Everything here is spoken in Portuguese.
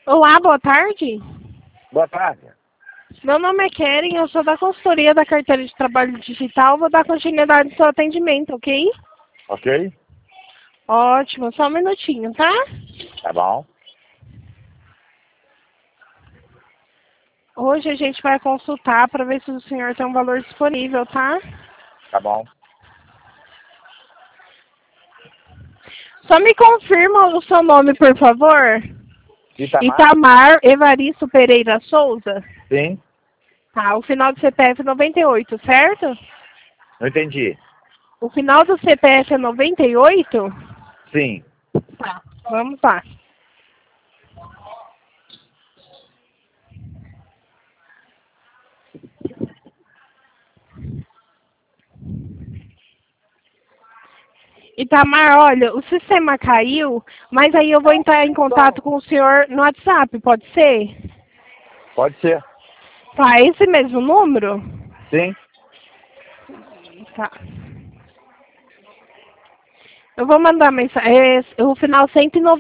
Olá, boa tarde. Boa tarde. Meu nome é Keren, eu sou da consultoria da carteira de trabalho digital. Vou dar continuidade no seu atendimento, ok? Ok? Ótimo, só um minutinho, tá? Tá bom. Hoje a gente vai consultar para ver se o senhor tem um valor disponível, tá? Tá bom. Só me confirma o seu nome, por favor. Itamar? Itamar Evaristo Pereira Souza. Sim. Tá, o final do CPF é 98, certo? Não entendi. O final do CPF é 98? Sim. Tá, vamos lá. Itamar, olha, o sistema caiu, mas aí eu vou entrar em contato com o senhor no WhatsApp, pode ser? Pode ser. Tá, esse mesmo número? Sim. Tá. Eu vou mandar mensagem, o final 190.